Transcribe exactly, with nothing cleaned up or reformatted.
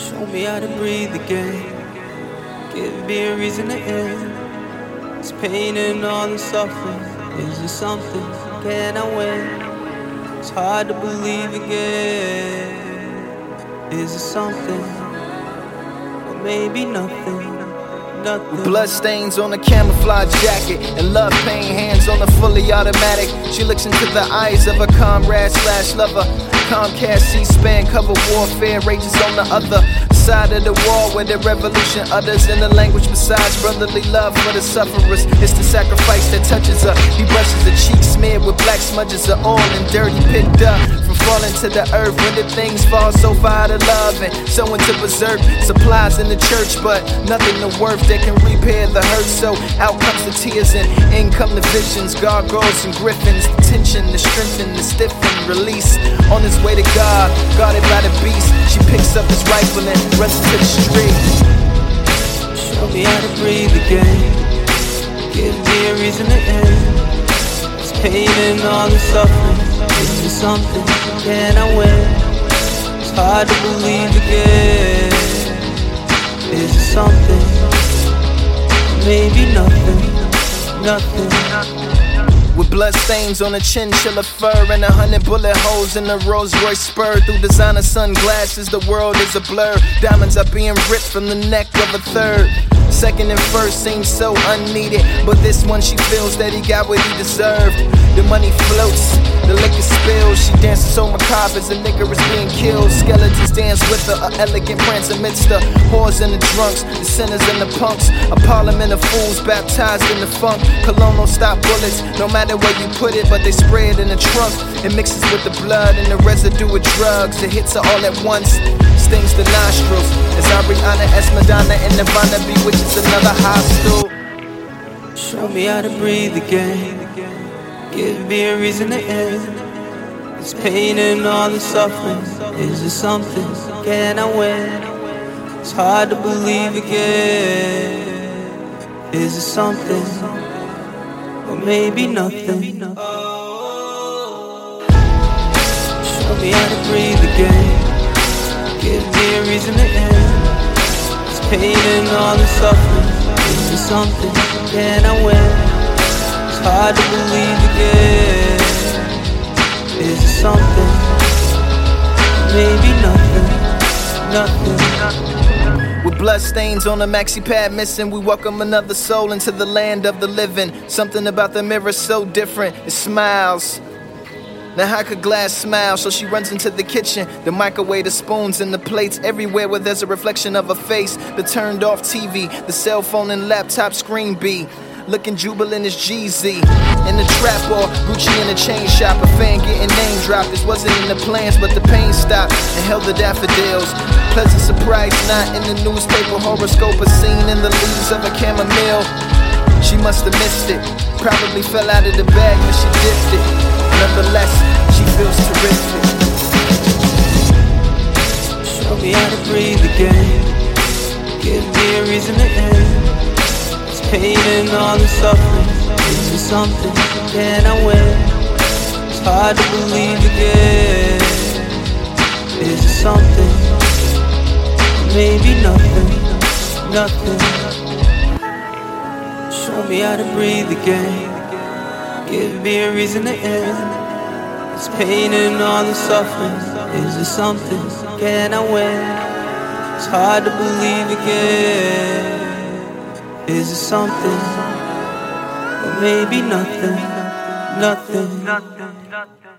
Show me how to breathe again. Give me a reason to end. This pain and all the suffering. Is there something? Can I win? It's hard to believe again. Is there something? Or maybe nothing. Nothing. Blood stains on a camouflage jacket and love pain hands on a fully automatic. She looks into the eyes of a comrade slash lover. Comcast C-SPAN cover warfare rages on the other side of the wall where the revolution utters in a language besides brotherly love for the sufferers. It's the sacrifice that touches her. He brushes her cheeks smeared with black smudges of oil and dirty picked up from falling to the earth when the things fall so far to love and so into berserk. Supplies in the church but nothing to worth that can repair the hurt. So out comes the tears and in come the visions. Gargoyles and griffins, the tension, the strengthen, the stiffen, release. On his way to God, guarded by the beast. She picks up his rifle and runs into the street. Show me how to breathe again. Give me a reason to end. This pain and all the suffering. Is there something? Can I win? It's hard to believe again. Is there something? Maybe nothing. Nothing. With blood stains on a chinchilla fur and a hundred bullet holes in the Rolls Royce spur. Through designer sunglasses, the world is a blur. Diamonds are being ripped from the neck of a third. Second and first seem so unneeded, but this one she feels that he got what he deserved. The money floats, the liquor spills. She dances so macabre as the nigger is being killed. Skeletons dance with her, a elegant prance amidst the whores and the drunks, the sinners and the punks. A parliament of fools baptized in the funk. Cologne don't stop bullets, no matter where you put it, but they spray it in the trunk. It mixes with the blood and the residue of drugs. It hits her all at once, stings the nostrils. As Ariana S. Madonna and Nirvana bewitches another hostel. Show me how to breathe again. Give me a reason to end. This pain and all the suffering. Is there something? Can I win? It's hard to believe again. Is there something? Or maybe nothing. Show me how to breathe again. Give me a reason to end. This pain and all the suffering. Is there something? Can I win? It's hard to believe again. Is there something? Maybe nothing. Nothing. With blood stains on a maxi pad missing, we welcome another soul into the land of the living. Something about the mirror so different, it smiles. Now how could glass smile? So she runs into the kitchen, the microwave, the spoons and the plates everywhere where there's a reflection of her face. The turned off T V, the cell phone and laptop screen B. Looking jubilant as Jeezy in the trap or Gucci in the chain shop. A fan getting name dropped. This wasn't in the plans, but the pain stopped and held the daffodils. Pleasant surprise, not in the newspaper horoscope. A scene in the leaves of a chamomile. She must have missed it. Probably fell out of the bag when she dipped it. Nonetheless, she feels terrific. Show me how to breathe again. Give me a reason to end. Pain and all the suffering. Is there something? Can I win? It's hard to believe again. Is there something? Maybe nothing. Nothing. Show me how to breathe again. Give me a reason to end. This pain and all the suffering. Is there something? Can I win? It's hard to believe again. Is there something? Or maybe nothing, nothing, nothing, nothing.